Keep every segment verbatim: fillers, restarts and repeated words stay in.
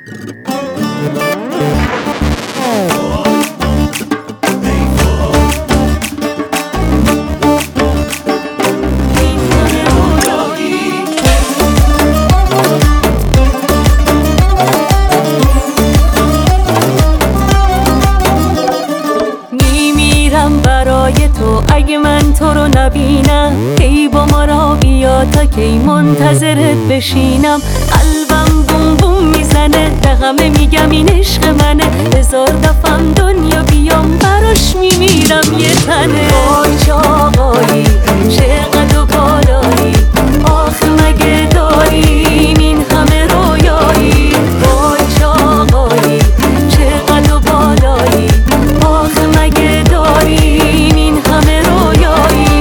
برای تو اگه من تو رو نبینم، ای با ما را بیا تا کی منتظرت بشینم. قلبم بوم بوم میزنه، به همه میگم این عشق منه، هزار دفعم دنیا بیام براش میمیرم یه تنه. وای چه آقایی، چه قد و بالایی، آخه مگه داریم این همه رویایی. وای چه آقایی، چه قد و بالایی، آخه مگه داریم این همه رویایی.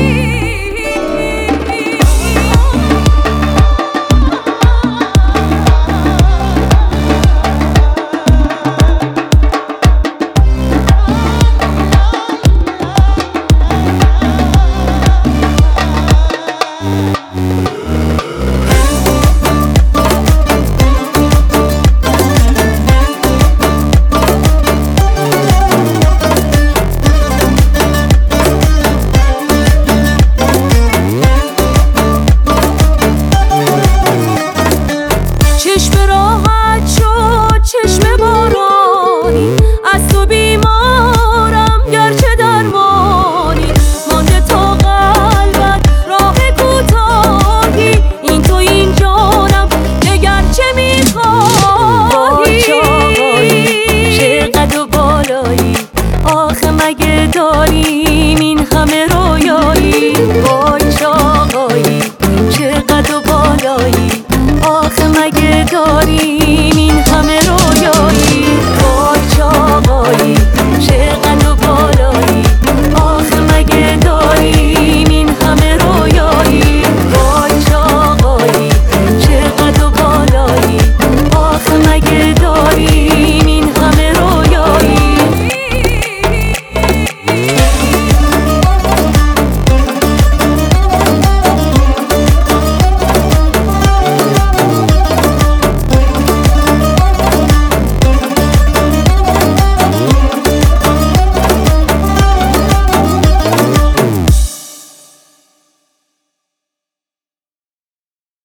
چشم راحت شد چشم بارانی، از تو بیمارم گرچه درمانی. مانده تا قلبت راه کوتاهی، این تو این جانم دگر چه میخواهی. چه آقایی، چه قد و بالایی، آخه مگه داریم این همه رویایی. وای چه آقایی، چه قد و بالایی، آخه مگه داری